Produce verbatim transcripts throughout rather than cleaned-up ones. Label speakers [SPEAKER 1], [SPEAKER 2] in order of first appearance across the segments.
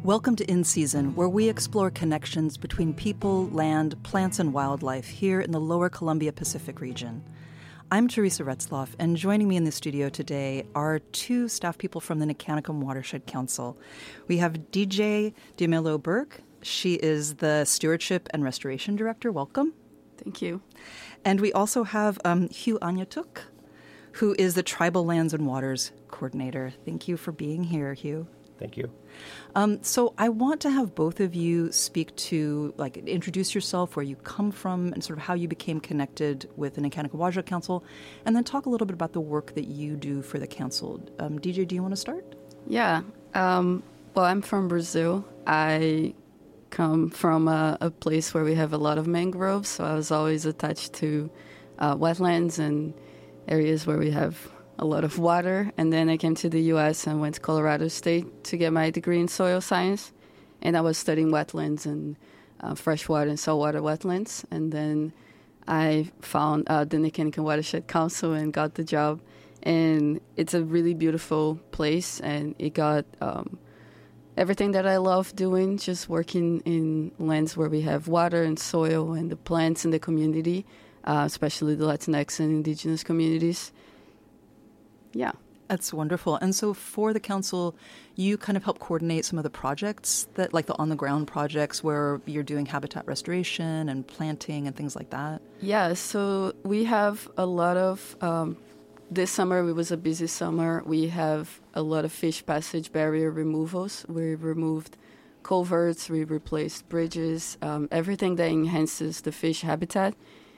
[SPEAKER 1] Welcome to In Season, where we explore connections between people, land, plants, and wildlife here in the lower Columbia Pacific region. I'm Teresa Retzloff, and joining me in the studio today are two staff people from the Nikanakam Watershed Council. We have D J Diamelo Burke. She is the Stewardship and Restoration Director. Welcome.
[SPEAKER 2] Thank you.
[SPEAKER 1] And we also have um, Hugh Anyatuk, who is the Tribal Lands and Waters Coordinator. Thank you for being here, Hugh.
[SPEAKER 3] Thank you.
[SPEAKER 1] Um, so I want to have both of you speak to, like, introduce yourself, where you come from, and sort of how you became connected with the Nikanakam Watershed Council, and then talk a little bit about the work that you do for the council. Um, D J, do you want to start?
[SPEAKER 2] Yeah. Um, well, I'm from Brazil. I come from a, a place where we have a lot of mangroves, so I was always attached to uh, wetlands and areas where we have a lot of water. And then I came to the U S and went to Colorado State to get my degree in soil science. And I was studying wetlands and uh, freshwater and saltwater wetlands. And then I found uh, the Nikanakam Watershed Council and got the job. And it's a really beautiful place, and it got um, everything that I love doing, just working in lands where we have water and soil and the plants in the community, uh, especially the Latinx and indigenous communities. Yeah.
[SPEAKER 1] That's wonderful. And so for the council, you kind of help coordinate some of the projects, that, like the on-the-ground projects where you're doing habitat restoration and planting and things like that?
[SPEAKER 2] Yeah, so we have a lot of, um, this summer, it was a busy summer. We have a lot of fish passage barrier removals. We removed culverts, we replaced bridges, um, everything that enhances the fish habitat.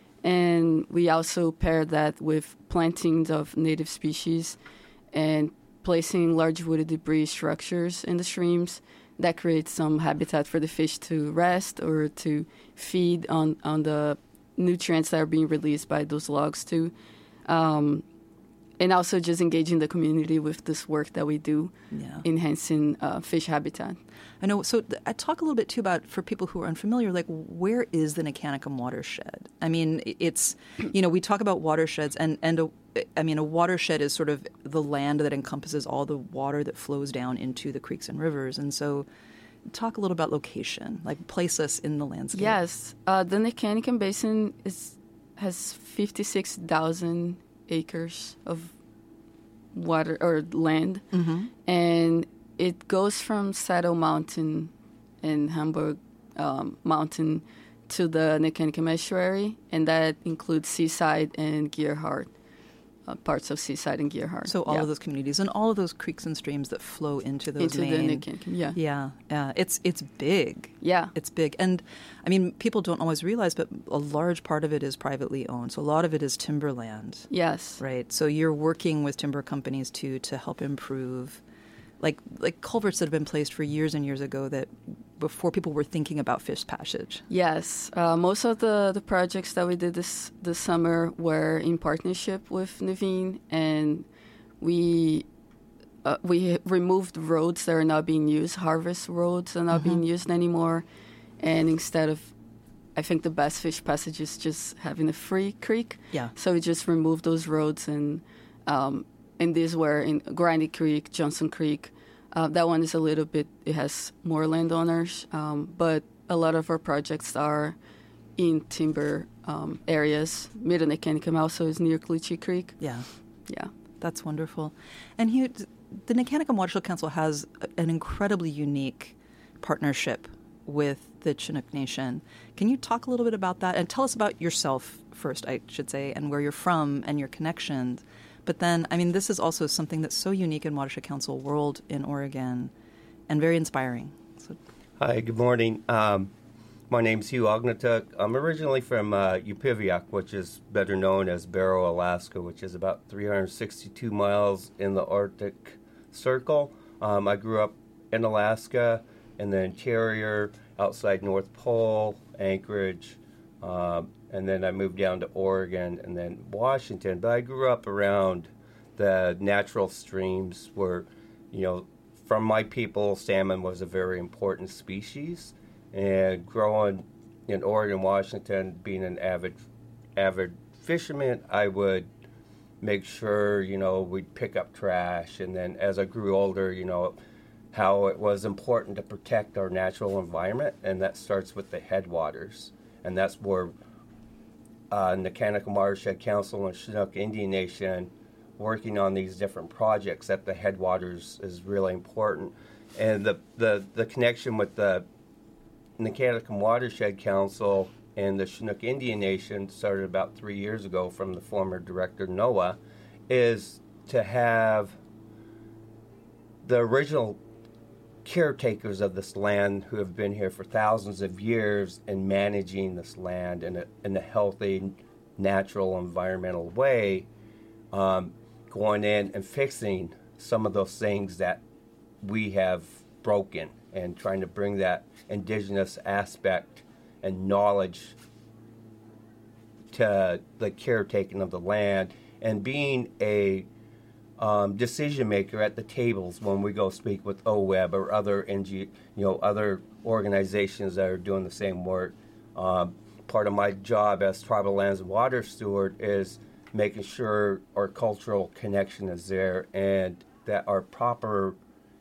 [SPEAKER 2] And we also pair that with plantings of native species and placing large wooded debris structures in the streams that create some habitat for the fish to rest or to feed on, on the nutrients that are being released by those logs too. Um, and also just engaging the community with this work that we do, yeah. enhancing uh, fish habitat.
[SPEAKER 1] I know. So th- I talk a little bit, too, about, for people who are unfamiliar, like, where is the Nikanakam watershed? I mean, it's, you know, we talk about watersheds, and, and a, I mean, a watershed is sort of the land that encompasses all the water that flows down into the creeks and rivers. And so talk a little about location, like, place us in the landscape.
[SPEAKER 2] Yes. Uh, the Nikanakam Basin is has fifty-six thousand acres of water or land, mm-hmm. and it goes from Saddle Mountain and Hamburg um, Mountain to the Nikanakam Estuary, and that includes Seaside and Gerhardt, uh, parts of Seaside and Gerhardt.
[SPEAKER 1] So all
[SPEAKER 2] yeah.
[SPEAKER 1] of those communities and all of those creeks and streams that flow into those
[SPEAKER 2] into
[SPEAKER 1] main...
[SPEAKER 2] the Nikanakam, yeah.
[SPEAKER 1] Yeah, yeah. It's, it's big.
[SPEAKER 2] Yeah.
[SPEAKER 1] It's big. And, I mean, people don't always realize, but a large part of it is privately owned. So a lot of it is timberland.
[SPEAKER 2] Yes.
[SPEAKER 1] Right. So you're working with timber companies, too, to help improve... Like like culverts that have been placed for years and years ago that before people were thinking about fish passage.
[SPEAKER 2] Yes. Uh, most of the, the projects that we did this this summer were in partnership with Nuveen, and we uh, we removed roads that are not being used, harvest roads are not mm-hmm. being used anymore, and instead of, I think the best fish passage is just having a free creek.
[SPEAKER 1] Yeah.
[SPEAKER 2] So we just removed those roads, and um, and these were in Grindy Creek, Johnson Creek. Uh, that one is a little bit, it has more landowners, um, but a lot of our projects are in timber um, areas. Mid-Nikanakam also is near Clichy Creek.
[SPEAKER 1] Yeah.
[SPEAKER 2] Yeah.
[SPEAKER 1] That's wonderful. And Hugh, the Nikanakam Watershed Council has an incredibly unique partnership with the Chinook Nation. Can you talk a little bit about that? And tell us about yourself first, I should say, and where you're from and your connections. But then, I mean, this is also something that's so unique in Watershed Council world in Oregon and very inspiring. So.
[SPEAKER 3] Hi, good morning. Um, my name's Hugh Agnatuk. I'm originally from uh, Upivyak, which is better known as Barrow, Alaska, which is about three hundred sixty-two miles in the Arctic Circle. Um, I grew up in Alaska, and then Carrier, outside North Pole, Anchorage, um, and then I moved down to Oregon and then Washington. But I grew up around the natural streams where, you know, from my people, salmon was a very important species. And growing in Oregon, Washington, being an avid avid fisherman, I would make sure, you know, we'd pick up trash. And then as I grew older, you know, how it was important to protect our natural environment, and that starts with the headwaters. And that's where uh, Nikanaka Watershed Council and Chinook Indian Nation working on these different projects at the headwaters is really important. And the, the, the connection with the Nikanaka Watershed Council and the Chinook Indian Nation started about three years ago from the former director, Noah, is to have the original caretakers of this land who have been here for thousands of years and managing this land in a, in a healthy, natural, environmental way, um, going in and fixing some of those things that we have broken and trying to bring that indigenous aspect and knowledge to the caretaking of the land and being a um, decision maker at the tables when we go speak with O W E B or other N G, you know, other organizations that are doing the same work. Um, part of my job as Tribal Lands and Water Steward is making sure our cultural connection is there and that our proper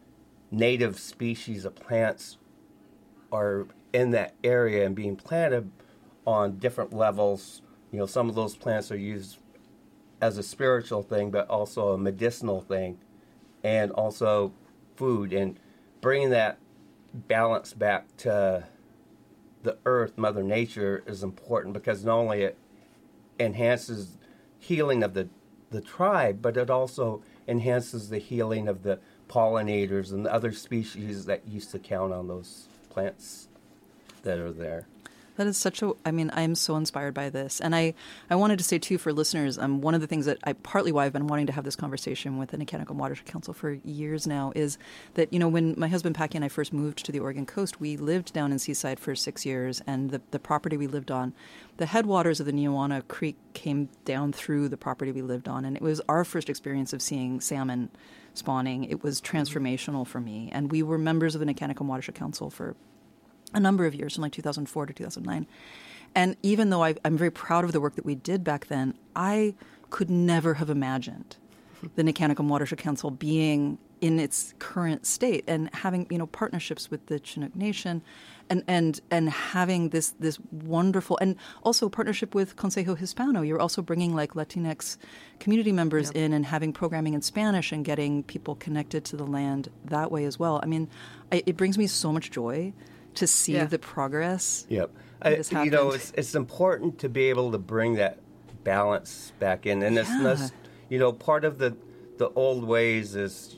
[SPEAKER 3] native species of plants are in that area and being planted on different levels. You know, some of those plants are used as a spiritual thing, but also a medicinal thing, and also food. And bringing that balance back to the earth, Mother Nature, is important because not only it enhances healing of the, the tribe, but it also enhances the healing of the pollinators and the other species that used to count on those plants that are there.
[SPEAKER 1] That is such a, I mean, I am so inspired by this. And I, I wanted to say, too, for listeners, um, one of the things that I, partly why I've been wanting to have this conversation with the Nikanaka Watershed Council for years now is that, you know, when my husband Paki and I first moved to the Oregon coast, we lived down in Seaside for six years. And the, the property we lived on, the headwaters of the Neowana Creek came down through the property we lived on. And it was our first experience of seeing salmon spawning. It was transformational for me. And we were members of the Nikanaka Watershed Council for a number of years, from like two thousand four to two thousand nine. And even though I, I'm very proud of the work that we did back then, I could never have imagined the Nikanaka Watershed Council being in its current state and having, you know, partnerships with the Chinook Nation and, and, and having this, this wonderful, and also partnership with Consejo Hispano. You're also bringing like Latinx community members yep. in and having programming in Spanish and getting people connected to the land that way as well. I mean, I, it brings me so much joy to see yeah. the progress.
[SPEAKER 3] Yep. I, you know, it's it's important to be able to bring that balance back in. And yeah. it's not, you know, part of the, the old ways is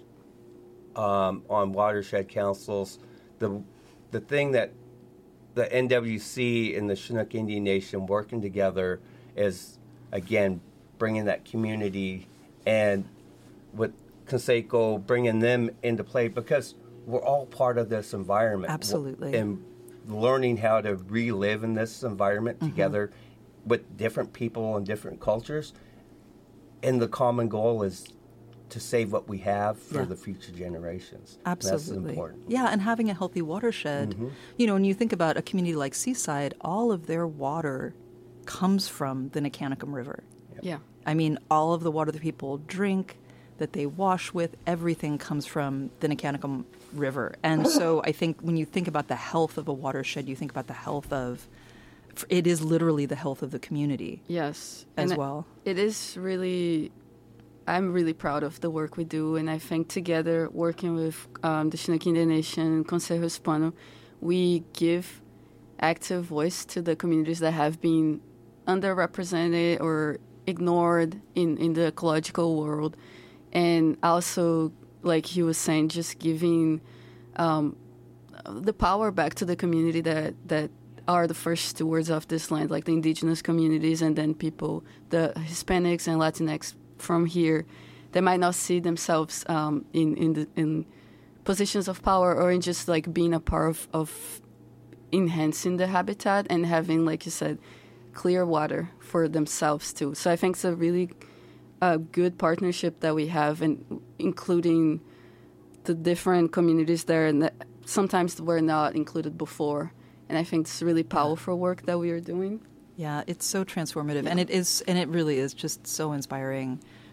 [SPEAKER 3] um, on watershed councils, the the thing that the N W C and the Chinook Indian Nation working together is, again, bringing that community and with Consejo, bringing them into play because we're all part of this environment.
[SPEAKER 1] Absolutely.
[SPEAKER 3] And learning how to relive in this environment mm-hmm. together with different people and different cultures. And the common goal is to save what we have for yeah. the future generations.
[SPEAKER 1] Absolutely.
[SPEAKER 3] That's important.
[SPEAKER 1] Yeah, and having a healthy watershed. Mm-hmm. You know, when you think about a community like Seaside, all of their water comes from the Nikanaka River.
[SPEAKER 2] Yep. Yeah.
[SPEAKER 1] I mean, all of the water that people drink, that they wash with, everything comes from the Nikanaka River. And so I think when you think about the health of a watershed, you think about the health of, it is literally the health of the community.
[SPEAKER 2] Yes.
[SPEAKER 1] As
[SPEAKER 2] and
[SPEAKER 1] well.
[SPEAKER 2] It is really, I'm really proud of the work we do. And I think together, working with um, the Chinook Indian Nation, Consejo Hispano, we give active voice to the communities that have been underrepresented or ignored in, in the ecological world. And also, like he was saying, just giving um, the power back to the community that, that are the first stewards of this land, like the indigenous communities and then people, the Hispanics and Latinx from here, they might not see themselves um, in in, the, in positions of power or in just like being a part of, of enhancing the habitat and having, like you said, clear water for themselves too. So I think it's a really a good partnership that we have, and including the different communities there, and that sometimes were not included before. And I think it's really powerful work that we are doing.
[SPEAKER 1] Yeah, it's so transformative,
[SPEAKER 2] yeah.
[SPEAKER 1] and it is, and it really is just so inspiring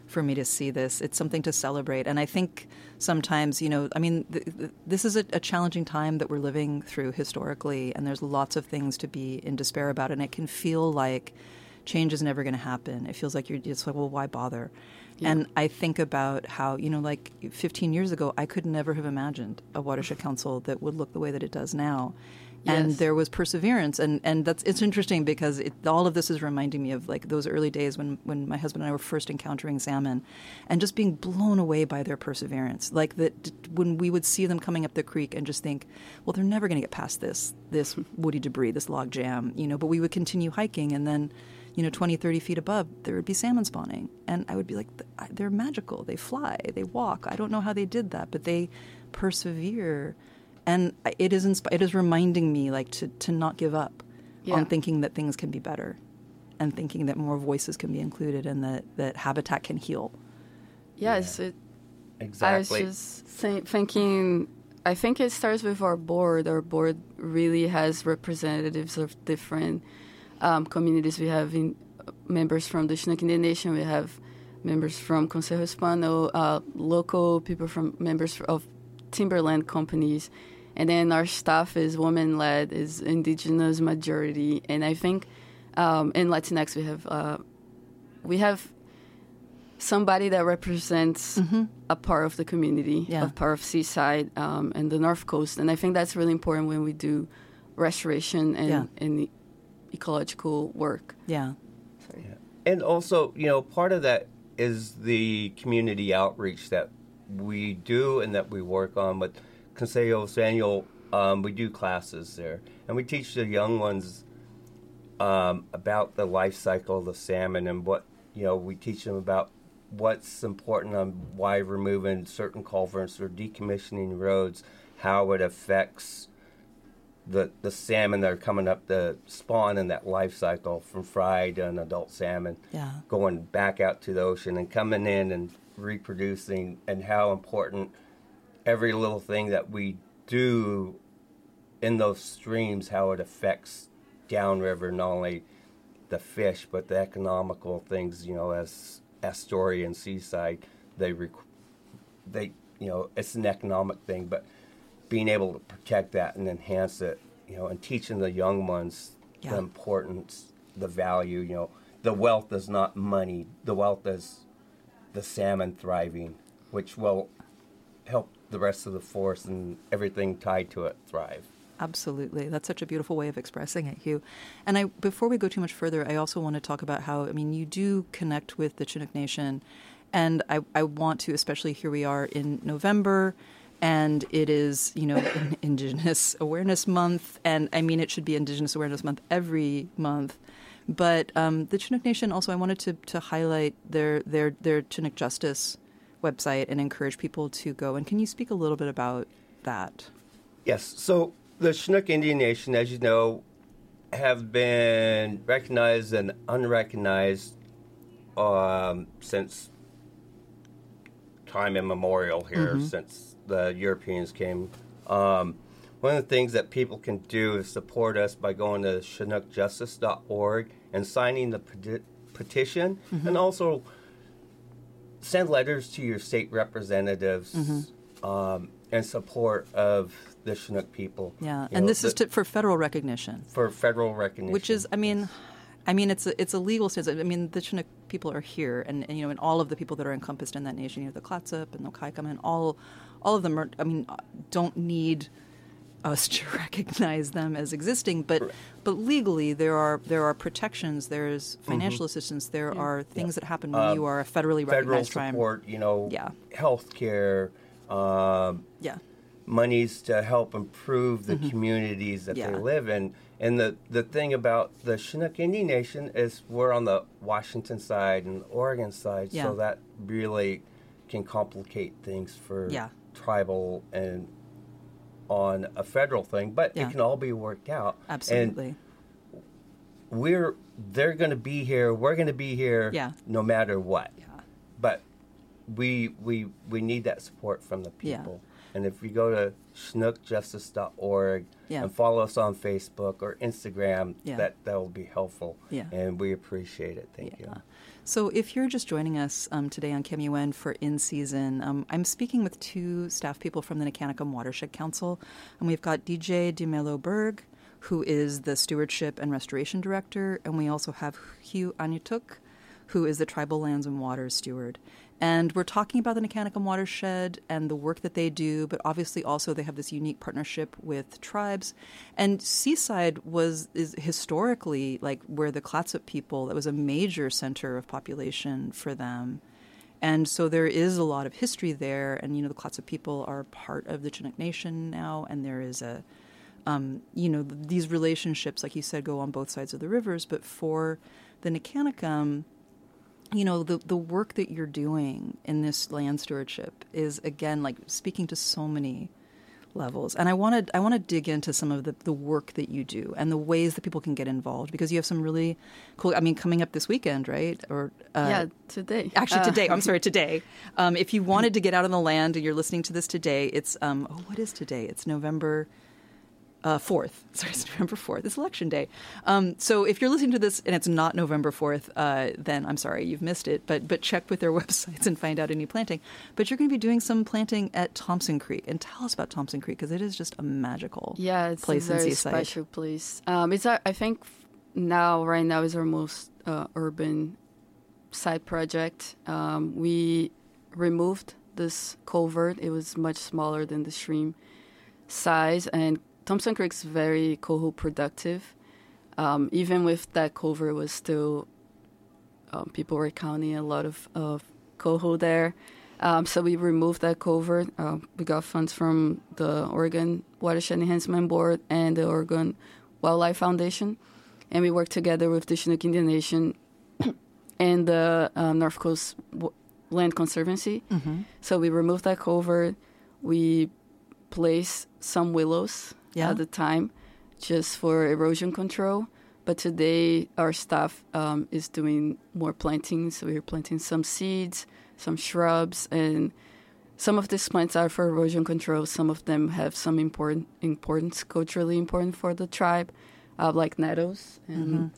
[SPEAKER 1] for me to see this. It's something to celebrate. And I think sometimes, you know, I mean, th- th- this is a, a challenging time that we're living through historically, and there's lots of things to be in despair about. And it can feel like change is never going to happen. It feels like you're just like, well, why bother? Yeah. And I think about how, you know, like fifteen years ago, I could never have imagined a watershed council that would look the way that it does now. And yes. there was perseverance. And, and that's it's interesting because it, all of this is reminding me of like those early days when, when my husband and I were first encountering salmon and just being blown away by their perseverance. Like that when we would see them coming up the creek and just think, well, they're never going to get past this, this woody debris, this log jam, you know, but we would continue hiking and then, you know, twenty, thirty feet above, there would be salmon spawning. And I would be like, they're magical. They fly. They walk. I don't know how they did that, but they persevere. And it is insp- it is reminding me like to, to not give up yeah. on thinking that things can be better and thinking that more voices can be included and that, that habitat can heal.
[SPEAKER 2] Yes.
[SPEAKER 3] Yeah.
[SPEAKER 2] It,
[SPEAKER 3] exactly.
[SPEAKER 2] I was just th- thinking, I think it starts with our board. Our board really has representatives of different um, communities. We have in, uh, members from the Chinook Indian Nation. We have members from Consejo Hispano, uh, local people from members of timberland companies. And then our staff is woman-led, is indigenous majority, and I think um, in Latinx we have uh, we have somebody that represents mm-hmm. a part of the community, yeah. a part of Seaside um, and the North Coast, and I think that's really important when we do restoration and, yeah. and the ecological work.
[SPEAKER 1] Yeah.
[SPEAKER 3] Sorry. Yeah. And also, you know, part of that is the community outreach that we do and that we work on, but Consejo Samuel, um, we do classes there, and we teach the young ones um, about the life cycle of the salmon and what, you know, we teach them about what's important on why removing certain culverts or decommissioning roads, how it affects the the salmon that are coming up the spawn in that life cycle from fry to an adult salmon,
[SPEAKER 1] yeah.
[SPEAKER 3] going back out to the ocean and coming in and reproducing, and how important every little thing that we do in those streams, how it affects downriver, not only the fish, but the economical things, you know, as Astoria and Seaside, they, rec- they, you know, it's an economic thing, but being able to protect that and enhance it, you know, and teaching the young ones yeah. the importance, the value, you know, the wealth is not money, the wealth is the salmon thriving, which will help the rest of the forest and everything tied to it thrive.
[SPEAKER 1] Absolutely. That's such a beautiful way of expressing it, Hugh. And I, before we go too much further, I also want to talk about how, I mean, you do connect with the Chinook Nation, and I, I want to, especially here we are in November, and it is, you know, Indigenous Awareness Month, and I mean, it should be Indigenous Awareness Month every month. But um, the Chinook Nation also, I wanted to, to highlight their, their, their Chinook Justice website and encourage people to go. And can you speak a little bit about that?
[SPEAKER 3] Yes. So the Chinook Indian Nation, as you know, have been recognized and unrecognized um, since time immemorial here, mm-hmm. since the Europeans came. Um, one of the things that people can do is support us by going to chinook justice dot org and signing the peti- petition, mm-hmm. and also send letters to your state representatives mm-hmm. um, in support of the Chinook people.
[SPEAKER 1] Yeah,
[SPEAKER 3] you
[SPEAKER 1] and
[SPEAKER 3] know,
[SPEAKER 1] this
[SPEAKER 3] the,
[SPEAKER 1] is to, for federal recognition.
[SPEAKER 3] For federal recognition,
[SPEAKER 1] which is, I mean,
[SPEAKER 3] yes.
[SPEAKER 1] I mean, it's a, it's a legal stance. I mean, the Chinook people are here, and, and you know, and all of the people that are encompassed in that nation, you know, the Clatsop and the Kaikam, and all, all of them are, I mean, don't need us to recognize them as existing, but right. but legally there are there are protections, there's financial mm-hmm. assistance, there yeah. are things yeah. that happen when um, you are a federally recognized
[SPEAKER 3] federal support,
[SPEAKER 1] crime.
[SPEAKER 3] you know,
[SPEAKER 1] yeah.
[SPEAKER 3] health care, um,
[SPEAKER 1] yeah.
[SPEAKER 3] monies to help improve the mm-hmm. communities that yeah. they live in. And the, the thing about the Chinook Indian Nation is we're on the Washington side and Oregon side, yeah. so that really can complicate things for
[SPEAKER 1] yeah.
[SPEAKER 3] tribal and on a federal thing, but yeah. it can all be worked out.
[SPEAKER 1] Absolutely.
[SPEAKER 3] And we're they're going to be here. We're going to be here
[SPEAKER 1] yeah.
[SPEAKER 3] no matter what.
[SPEAKER 1] Yeah.
[SPEAKER 3] But we we we need that support from the people.
[SPEAKER 1] Yeah.
[SPEAKER 3] And if you go to chinook justice dot org
[SPEAKER 1] Yeah.
[SPEAKER 3] and follow us on Facebook or Instagram,
[SPEAKER 1] Yeah.
[SPEAKER 3] that, that will be helpful.
[SPEAKER 1] Yeah.
[SPEAKER 3] And we appreciate it. Thank
[SPEAKER 1] Yeah.
[SPEAKER 3] you.
[SPEAKER 1] So if you're just joining us um, today on K M U N for In Season, um, I'm speaking with two staff people from the Nicanicum Watershed Council. And we've got D J DeMelo Berg, who is the Stewardship and Restoration Director. And we also have Hugh Anyutuk, who is the Tribal Lands and Waters Steward. And we're talking about the Nicanicum Watershed and the work that they do, but obviously also they have this unique partnership with tribes. And Seaside was is historically like where the Clatsop people, that was a major center of population for them. And so there is a lot of history there. And, you know, the Clatsop people are part of the Chinook Nation now. And there is a, um, you know, these relationships, like you said, go on both sides of the rivers. But for the Nicanicum, you know, the, the work that you're doing in this land stewardship is, again, like speaking to so many levels. And I want to I want to dig into some of the, the work that you do and the ways that people can get involved, because you have some really cool, I mean, coming up this weekend, right? Or uh,
[SPEAKER 2] yeah, today.
[SPEAKER 1] Actually,
[SPEAKER 2] Uh,
[SPEAKER 1] today. I'm sorry, today. Um, if you wanted to get out on the land and you're listening to this today, it's, um, oh, what is today? It's November Uh, fourth. Sorry, it's November fourth. It's election day. Um, so if you're listening to this and it's not November fourth, uh, then I'm sorry, you've missed it. But but check with their websites and find out any planting. But you're going to be doing some planting at Thompson Creek. And tell us about Thompson Creek, because it is just a magical
[SPEAKER 2] Yeah, it's
[SPEAKER 1] place
[SPEAKER 2] a
[SPEAKER 1] in
[SPEAKER 2] very
[SPEAKER 1] Seaside.
[SPEAKER 2] special place. Um, it's our, I think now, right now, is our most uh, urban side project. Um, we removed this culvert. It was much smaller than the stream size, and Thompson Creek's very coho productive. Um, even with that culvert, was still um, people were counting a lot of, of coho there. Um, so we removed that culvert. Uh, we got funds from the Oregon Watershed Enhancement Board and the Oregon Wildlife Foundation, and we worked together with the Chinook Indian Nation and the uh, North Coast w- Land Conservancy.
[SPEAKER 1] Mm-hmm.
[SPEAKER 2] So we removed that culvert. We placed some willows
[SPEAKER 1] Yeah.
[SPEAKER 2] at the time just for erosion control. But today our staff um, is doing more planting. So we're planting some seeds, some shrubs, and some of these plants are for erosion control. Some of them have some important importance, culturally important for the tribe, uh, like nettles. And,
[SPEAKER 1] Mm-hmm.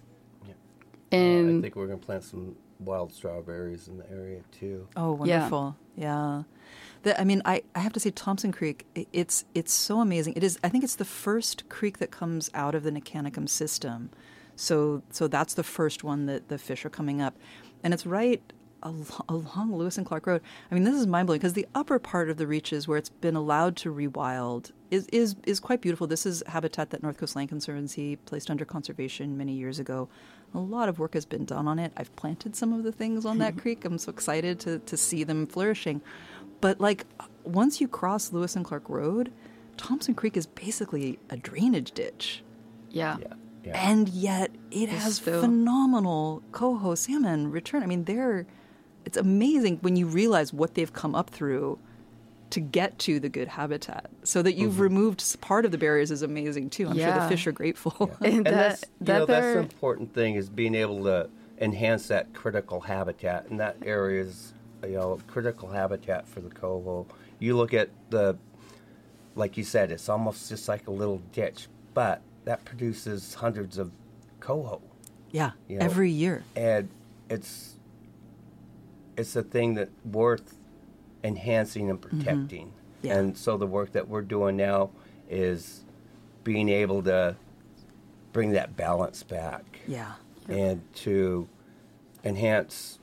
[SPEAKER 2] and
[SPEAKER 3] Uh, I think we're going to plant some wild strawberries in the area, too.
[SPEAKER 1] Oh, wonderful. Yeah. The, I mean, I, I have to say Thompson Creek, i- it's it's so amazing. It is, I think it's the first creek that comes out of the Nicanicum system. So so that's the first one that the fish are coming up. And it's right al- along Lewis and Clark Road. I mean, this is mind-blowing, because the upper part of the reaches where it's been allowed to rewild is, is, is quite beautiful. This is habitat that North Coast Land Conservancy placed under conservation many years ago. A lot of work has been done on it. I've planted some of the things on that creek. I'm so excited to, to see them flourishing. But, like, once you cross Lewis and Clark Road, Thompson Creek is basically a drainage ditch.
[SPEAKER 2] yeah.
[SPEAKER 3] Yeah. Yeah.
[SPEAKER 1] And yet it
[SPEAKER 2] It's
[SPEAKER 1] has
[SPEAKER 2] still-
[SPEAKER 1] phenomenal coho salmon return. I mean, they're, it's amazing when you realize what they've come up through to get to the good habitat. So that you've removed s- part of the barriers is amazing, too. I'm sure the
[SPEAKER 2] Yeah.
[SPEAKER 1] fish are grateful.
[SPEAKER 3] Yeah.
[SPEAKER 2] And
[SPEAKER 3] And
[SPEAKER 2] that-
[SPEAKER 3] that's, you
[SPEAKER 2] that
[SPEAKER 3] know, that's the
[SPEAKER 2] they're-
[SPEAKER 3] important thing, is being able to enhance that critical habitat. And that area is, you know, critical habitat for the coho. You look at the, like you said, it's almost just like a little ditch, but that produces hundreds of coho.
[SPEAKER 1] Yeah,
[SPEAKER 3] You know,
[SPEAKER 1] every year.
[SPEAKER 3] And it's it's a thing that worth enhancing and protecting.
[SPEAKER 1] Yeah.
[SPEAKER 3] And so the work that we're doing now is being able to bring that balance back
[SPEAKER 1] Yeah.
[SPEAKER 3] and to enhance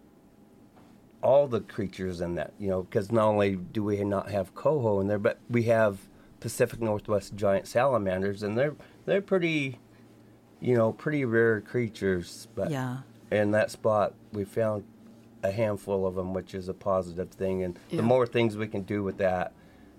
[SPEAKER 3] all the creatures in that, you know, because not only do we not have coho in there, but we have Pacific Northwest giant salamanders, and they're they're pretty, you know, pretty rare creatures. But
[SPEAKER 1] Yeah.
[SPEAKER 3] in that spot, we found a handful of them, which is a positive thing. And
[SPEAKER 2] Yeah.
[SPEAKER 3] the more things we can do with that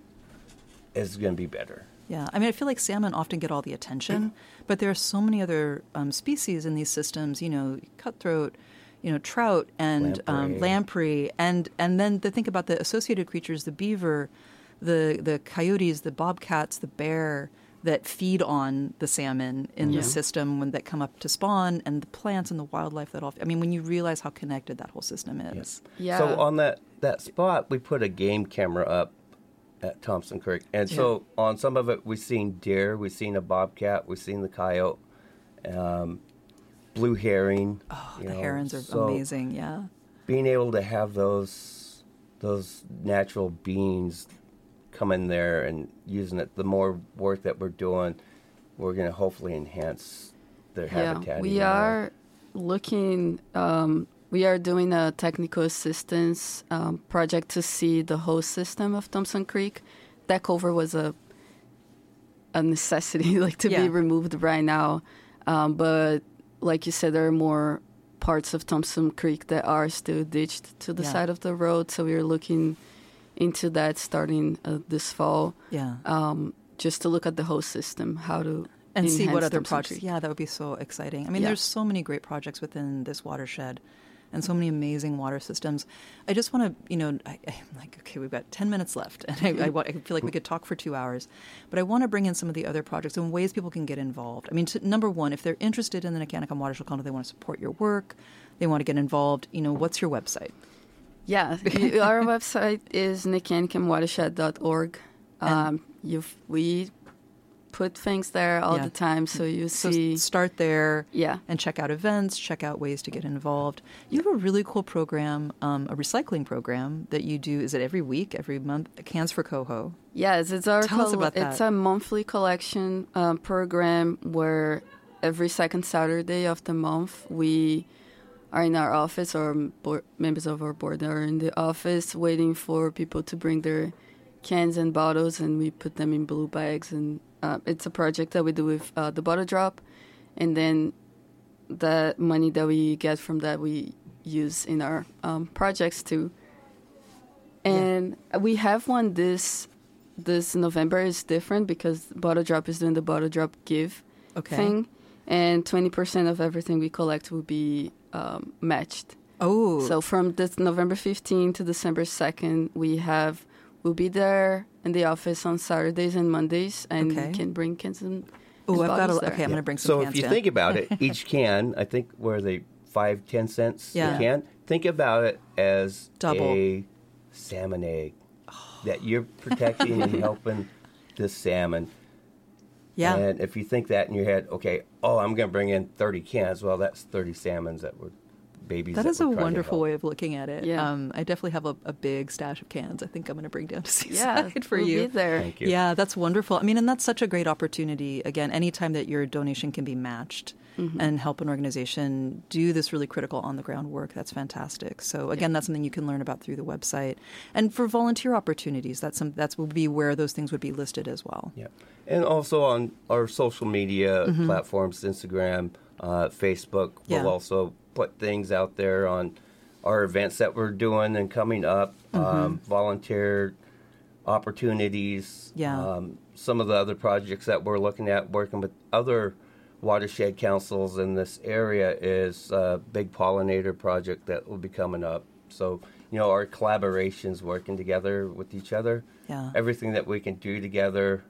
[SPEAKER 3] is going to be better.
[SPEAKER 1] Yeah, I mean, I feel like salmon often get all the attention, but there are so many other um, species in these systems. You know, cutthroat, you know, trout and um,
[SPEAKER 3] Lamprey.
[SPEAKER 1] lamprey, and and then to think about the associated creatures: the beaver, the the coyotes, the bobcats, the bear that feed on the salmon in
[SPEAKER 2] Yeah.
[SPEAKER 1] the system when that come up to spawn, and the plants and the wildlife that all. I mean, when you realize how connected that whole system is.
[SPEAKER 2] Yeah.
[SPEAKER 3] So on that, that spot, we put a game camera up at Thompson Creek. And so on some of it, we've seen deer, we've seen a bobcat, we've seen the coyote, um, blue herring.
[SPEAKER 1] Oh,
[SPEAKER 3] you
[SPEAKER 1] the
[SPEAKER 3] know.
[SPEAKER 1] herons are
[SPEAKER 3] So
[SPEAKER 1] amazing. Yeah.
[SPEAKER 3] being able to have those those natural beings come in there and using it, the more work that we're doing, we're going to hopefully enhance their habitat.
[SPEAKER 2] Yeah, we
[SPEAKER 3] even more.
[SPEAKER 2] are looking. Um, we are doing a technical assistance um, project to see the whole system of Thompson Creek. That culvert was a a necessity, like to
[SPEAKER 1] Yeah.
[SPEAKER 2] be removed right now. Um, but like you said, there are more parts of Thompson Creek that are still ditched to the
[SPEAKER 1] Yeah.
[SPEAKER 2] side of the road. So we're looking into that starting uh, this fall,
[SPEAKER 1] Yeah.
[SPEAKER 2] um, just to look at the whole system, how to
[SPEAKER 1] And see what
[SPEAKER 2] enhance
[SPEAKER 1] other
[SPEAKER 2] Thompson
[SPEAKER 1] projects.
[SPEAKER 2] Creek.
[SPEAKER 1] Yeah, that would be so exciting. I mean,
[SPEAKER 2] Yeah.
[SPEAKER 1] there's so many great projects within this watershed and so many amazing water systems. I just want to, you know, I, I'm like, okay, we've got ten minutes left, and I, I, wa- I feel like we could talk for two hours. But I want to bring in some of the other projects and ways people can get involved. I mean, to, number one, if they're interested in the Nicanicum Watershed Council, they want to support your work, they want to get involved, you know, what's your website?
[SPEAKER 2] Yeah, you- our website is nicanicum watershed dot org. Um, you've we put things there all
[SPEAKER 1] Yeah.
[SPEAKER 2] the time, so you
[SPEAKER 1] So
[SPEAKER 2] see.
[SPEAKER 1] start there.
[SPEAKER 2] Yeah.
[SPEAKER 1] And check out events, check out ways to get involved. You have a really cool program, um, a recycling program that you do. Is it every week, every month? Cans for Coho.
[SPEAKER 2] Yes, it's our
[SPEAKER 1] Tell us
[SPEAKER 2] col-
[SPEAKER 1] about that.
[SPEAKER 2] it's a monthly collection um, program where every second Saturday of the month we are in our office, or board, members of our board are in the office waiting for people to bring their cans and bottles, and we put them in blue bags. And uh, it's a project that we do with uh, the Bottle Drop, and then the money that we get from that we use in our um, projects too. And we have one this this November is different because Bottle Drop is doing the Bottle Drop Give
[SPEAKER 1] Okay.
[SPEAKER 2] thing, and twenty percent of everything we collect will be um, matched.
[SPEAKER 1] Oh.
[SPEAKER 2] So from this November fifteenth to December second, we have we'll be there in the office on Saturdays and Mondays, and
[SPEAKER 1] Okay.
[SPEAKER 2] you can bring cans and,
[SPEAKER 1] oh,
[SPEAKER 2] and
[SPEAKER 1] I've got
[SPEAKER 2] bottles
[SPEAKER 1] to.
[SPEAKER 2] there.
[SPEAKER 1] Okay, I'm going to bring some
[SPEAKER 3] So
[SPEAKER 1] cans
[SPEAKER 3] if you
[SPEAKER 1] down.
[SPEAKER 3] think about it, each can, I think, where they five, ten cents
[SPEAKER 1] Yeah.
[SPEAKER 3] a can. Think about it as
[SPEAKER 1] Double.
[SPEAKER 3] a salmon egg that you're protecting and helping this salmon.
[SPEAKER 1] Yeah.
[SPEAKER 3] And if you think that in your head, okay, oh, I'm going to bring in thirty cans. Well, that's thirty salmons that were babies.
[SPEAKER 1] That
[SPEAKER 3] that
[SPEAKER 1] is a
[SPEAKER 3] we're trying to
[SPEAKER 1] wonderful
[SPEAKER 3] help.
[SPEAKER 1] way of looking at it.
[SPEAKER 2] Yeah.
[SPEAKER 1] Um, I definitely have a, a big stash of cans I think I'm going to bring down to
[SPEAKER 2] Yeah,
[SPEAKER 1] Seaside for
[SPEAKER 2] we'll
[SPEAKER 1] you.
[SPEAKER 2] be there.
[SPEAKER 3] Thank you.
[SPEAKER 1] Yeah, that's wonderful. I mean, and that's such a great opportunity. Again, anytime that your donation can be matched
[SPEAKER 2] Mm-hmm.
[SPEAKER 1] and help an organization do this really critical on-the-ground work, that's fantastic. So again, that's something you can learn about through the website. And for volunteer opportunities, that's some that's will be where those things would be listed as well.
[SPEAKER 3] Yeah, and also on our social media
[SPEAKER 1] Mm-hmm.
[SPEAKER 3] platforms, Instagram, uh, Facebook,
[SPEAKER 1] Yeah.
[SPEAKER 3] we'll also put things out there on our events that we're doing and coming up,
[SPEAKER 1] Mm-hmm.
[SPEAKER 3] um, volunteer opportunities,
[SPEAKER 1] Yeah.
[SPEAKER 3] um, some of the other projects that we're looking at, working with other watershed councils in this area is a big pollinator project that will be coming up. So, you know, our collaborations working together with each other,
[SPEAKER 1] Yeah.
[SPEAKER 3] everything that we can do together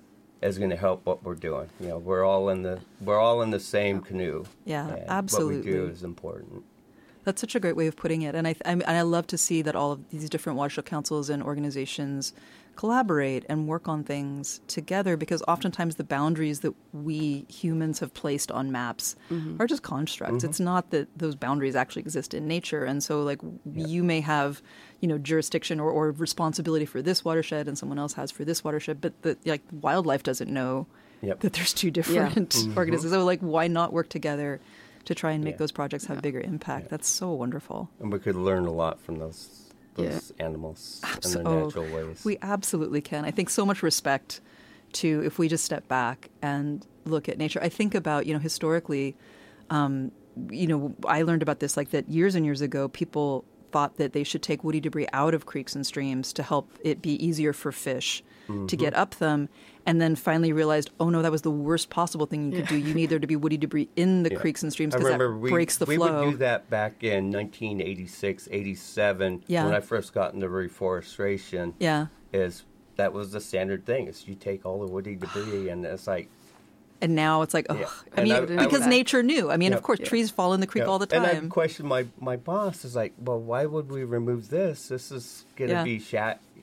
[SPEAKER 3] is going to help what we're doing. You know, we're all in the we're all in the same canoe.
[SPEAKER 1] Yeah,
[SPEAKER 3] and
[SPEAKER 1] absolutely.
[SPEAKER 3] What we do is important.
[SPEAKER 1] That's such a great way of putting it, and I, I and I love to see that all of these different watershed councils and organizations collaborate and work on things together. Because oftentimes the boundaries that we humans have placed on maps are just constructs. It's not that those boundaries actually exist in nature, and so like you may have, you know, jurisdiction or, or responsibility for this watershed, and someone else has for this watershed, but the like wildlife doesn't know
[SPEAKER 3] Yep.
[SPEAKER 1] that there's two different organizations. So like, why not work together to try and make
[SPEAKER 3] Yeah.
[SPEAKER 1] those projects have bigger impact? That's so wonderful.
[SPEAKER 3] And we could learn a lot from those
[SPEAKER 2] Yeah.
[SPEAKER 3] those animals
[SPEAKER 1] Abso-
[SPEAKER 3] and their
[SPEAKER 1] oh,
[SPEAKER 3] natural ways.
[SPEAKER 1] We absolutely can. I think so much respect to if we just step back and look at nature. I think about, you know, historically, um, you know, I learned about this like that years and years ago, people thought that they should take woody debris out of creeks and streams to help it be easier for fish
[SPEAKER 3] Mm-hmm.
[SPEAKER 1] to get up them, and then finally realized, oh no, that was the worst possible thing you could do. You need there to be woody debris in the
[SPEAKER 3] Yeah.
[SPEAKER 1] creeks and streams
[SPEAKER 3] I
[SPEAKER 1] because that
[SPEAKER 3] remember we,
[SPEAKER 1] breaks the
[SPEAKER 3] we
[SPEAKER 1] flow.
[SPEAKER 3] would do that back in nineteen eighty-six, eighty-seven
[SPEAKER 1] Yeah.
[SPEAKER 3] when I first got into reforestation.
[SPEAKER 1] Yeah.
[SPEAKER 3] Is that was the standard thing? Is you take all the woody debris and it's like
[SPEAKER 1] And now it's like, oh,
[SPEAKER 3] Yeah.
[SPEAKER 1] I
[SPEAKER 3] And
[SPEAKER 1] mean,
[SPEAKER 3] I- I
[SPEAKER 1] because
[SPEAKER 3] would-
[SPEAKER 1] nature knew. I mean,
[SPEAKER 3] Yeah.
[SPEAKER 1] of course,
[SPEAKER 3] Yeah.
[SPEAKER 1] trees fall in the creek
[SPEAKER 3] Yeah.
[SPEAKER 1] all the
[SPEAKER 3] And I
[SPEAKER 1] time.
[SPEAKER 3] questioned my, my boss is like, well, why would we remove this? This is going to
[SPEAKER 1] Yeah.
[SPEAKER 3] be shat,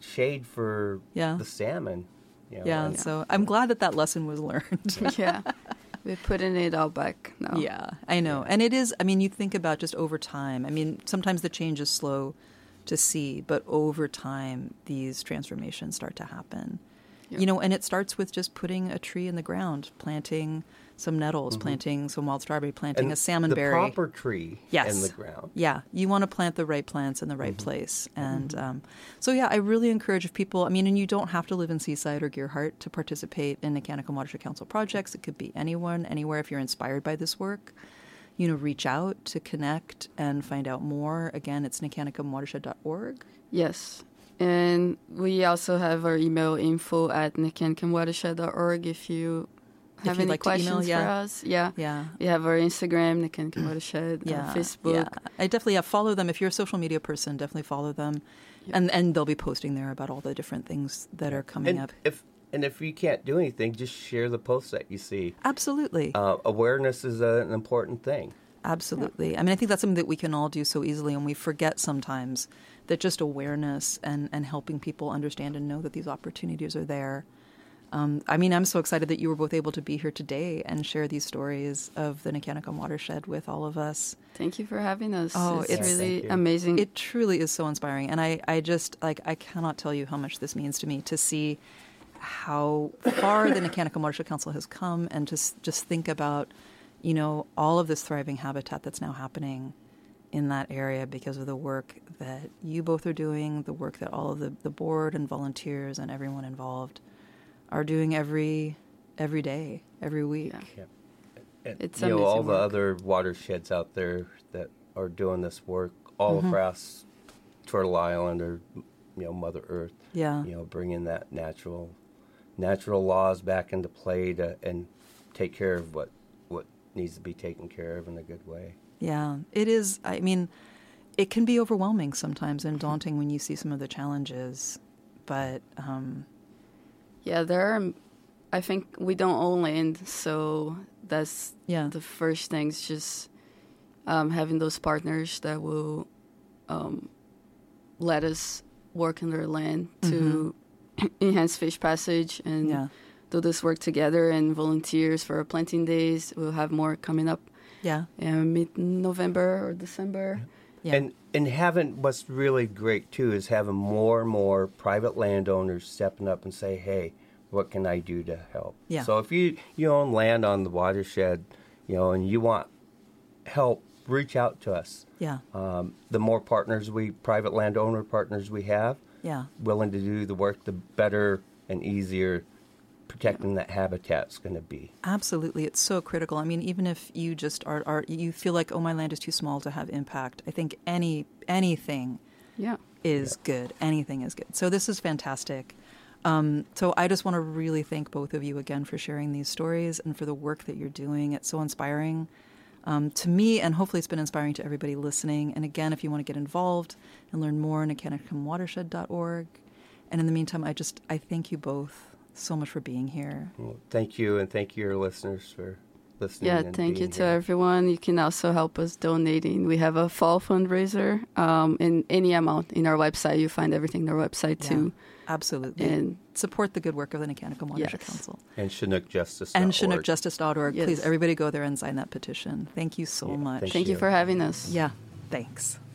[SPEAKER 3] shade for
[SPEAKER 1] Yeah.
[SPEAKER 3] the salmon. You know,
[SPEAKER 1] Yeah,
[SPEAKER 3] and-
[SPEAKER 1] so I'm glad that that lesson was learned.
[SPEAKER 2] Yeah. We're putting it all back now.
[SPEAKER 1] Yeah, I know. And it is, I mean, you think about just over time. I mean, sometimes the change is slow to see, but over time, these transformations start to happen.
[SPEAKER 2] Yeah.
[SPEAKER 1] You know, and it starts with just putting a tree in the ground, planting some nettles,
[SPEAKER 3] Mhm.
[SPEAKER 1] planting some wild strawberry, planting
[SPEAKER 3] and
[SPEAKER 1] a salmon
[SPEAKER 3] the
[SPEAKER 1] berry.
[SPEAKER 3] proper tree
[SPEAKER 1] Yes.
[SPEAKER 3] in the ground.
[SPEAKER 1] Yeah, you want to plant the right plants in the right
[SPEAKER 3] Mhm.
[SPEAKER 1] place. And um, so, yeah, I really encourage if people, I mean, and you don't have to live in Seaside or Gearhart to participate in Nicanicum Watershed Council projects. It could be anyone, anywhere. If you're inspired by this work, you know, reach out to connect and find out more. Again, it's nicanicum watershed dot org.
[SPEAKER 2] Yes. And we also have our email info at nicanicum watershed dot org if you
[SPEAKER 1] If
[SPEAKER 2] have
[SPEAKER 1] you'd
[SPEAKER 2] any
[SPEAKER 1] like to email,
[SPEAKER 2] questions
[SPEAKER 1] yeah.
[SPEAKER 2] for us. Yeah.
[SPEAKER 1] Yeah.
[SPEAKER 2] We have our Instagram, Nicanicum Watershed,
[SPEAKER 1] Yeah,
[SPEAKER 2] our Facebook.
[SPEAKER 1] yeah. I definitely yeah, follow them. If you're a social media person, definitely follow them,
[SPEAKER 2] Yeah.
[SPEAKER 1] and and they'll be posting there about all the different things that are coming
[SPEAKER 3] And
[SPEAKER 1] up.
[SPEAKER 3] if and if you can't do anything, just share the posts that you see.
[SPEAKER 1] Absolutely,
[SPEAKER 3] Uh, awareness is a, an important thing.
[SPEAKER 1] absolutely. I mean, I think that's something that we can all do so easily, and we forget sometimes that just awareness and and helping people understand and know that these opportunities are there. Um, I mean, I'm so excited that you were both able to be here today and share these stories of the Nicanicum Watershed with all of us.
[SPEAKER 2] Thank you for having us.
[SPEAKER 1] Oh,
[SPEAKER 2] it's,
[SPEAKER 1] it's-
[SPEAKER 2] really
[SPEAKER 3] Thank you.
[SPEAKER 2] amazing.
[SPEAKER 1] It truly is so inspiring. And I, I just, like, I cannot tell you how much this means to me to see how far the Nicanicum Watershed Council has come and just, just think about, you know, all of this thriving habitat that's now happening in that area because of the work that you both are doing, the work that all of the, the board and volunteers and everyone involved are doing every every day, every week.
[SPEAKER 2] Yeah.
[SPEAKER 3] And,
[SPEAKER 2] It's
[SPEAKER 3] you know, all
[SPEAKER 2] amazing
[SPEAKER 3] the
[SPEAKER 2] work.
[SPEAKER 3] other watersheds out there that are doing this work all
[SPEAKER 1] Mhm.
[SPEAKER 3] across Turtle Island or, you know, Mother Earth.
[SPEAKER 1] Yeah.
[SPEAKER 3] You know, bringing that natural, natural laws back into play to and take care of what what needs to be taken care of in a good way.
[SPEAKER 1] Yeah, it is. I mean, it can be overwhelming sometimes and daunting when you see some of the challenges, but um,
[SPEAKER 2] yeah, there are, I think we don't own land, so that's
[SPEAKER 1] yeah,
[SPEAKER 2] the first thing is just um, having those partners that will um, let us work on their land to enhance fish passage and
[SPEAKER 1] yeah,
[SPEAKER 2] do this work together, and volunteers for our planting days. We'll have more coming up
[SPEAKER 1] yeah,
[SPEAKER 2] in mid-November or December.
[SPEAKER 1] yeah,
[SPEAKER 3] And and having what's really great too is having more and more private landowners stepping up and say, "Hey, what can I do to help?"
[SPEAKER 1] Yeah.
[SPEAKER 3] So if you you own land on the watershed, you know, and you want help, reach out to us.
[SPEAKER 1] yeah,
[SPEAKER 3] Um, the more partners we, private landowner partners we have,
[SPEAKER 1] yeah,
[SPEAKER 3] willing to do the work, the better and easier protecting that habitat's going to be.
[SPEAKER 1] absolutely. It's so critical. I mean, even if you just are, are you feel like, oh, my land is too small to have impact. I think any anything
[SPEAKER 2] Yeah.
[SPEAKER 1] is good. Anything is good. So this is fantastic. Um, so I just want to really thank both of you again for sharing these stories and for the work that you're doing. It's so inspiring um, to me, and hopefully it's been inspiring to everybody listening. And again, if you want to get involved and learn more, nicanicum watershed dot org. And in the meantime, I just I thank you both so much for being here.
[SPEAKER 3] Well, thank you, and thank you, your listeners, for listening.
[SPEAKER 2] Yeah,
[SPEAKER 3] and
[SPEAKER 2] thank you
[SPEAKER 3] being
[SPEAKER 2] to
[SPEAKER 3] here.
[SPEAKER 2] everyone. You can also help us donating. We have a fall fundraiser um, in any amount in our website. You find everything on our website too.
[SPEAKER 1] Absolutely.
[SPEAKER 2] And
[SPEAKER 1] support the good work of the Nicanicum Watershed
[SPEAKER 2] Yes.
[SPEAKER 1] Council.
[SPEAKER 3] And Chinook Justice.
[SPEAKER 1] And chinook justice dot org.
[SPEAKER 2] Yes.
[SPEAKER 1] Please, everybody go there and sign that petition. Thank you so
[SPEAKER 3] Yeah,
[SPEAKER 1] much.
[SPEAKER 3] thank
[SPEAKER 2] Thank you
[SPEAKER 3] you.
[SPEAKER 2] for having us.
[SPEAKER 1] Yeah, thanks.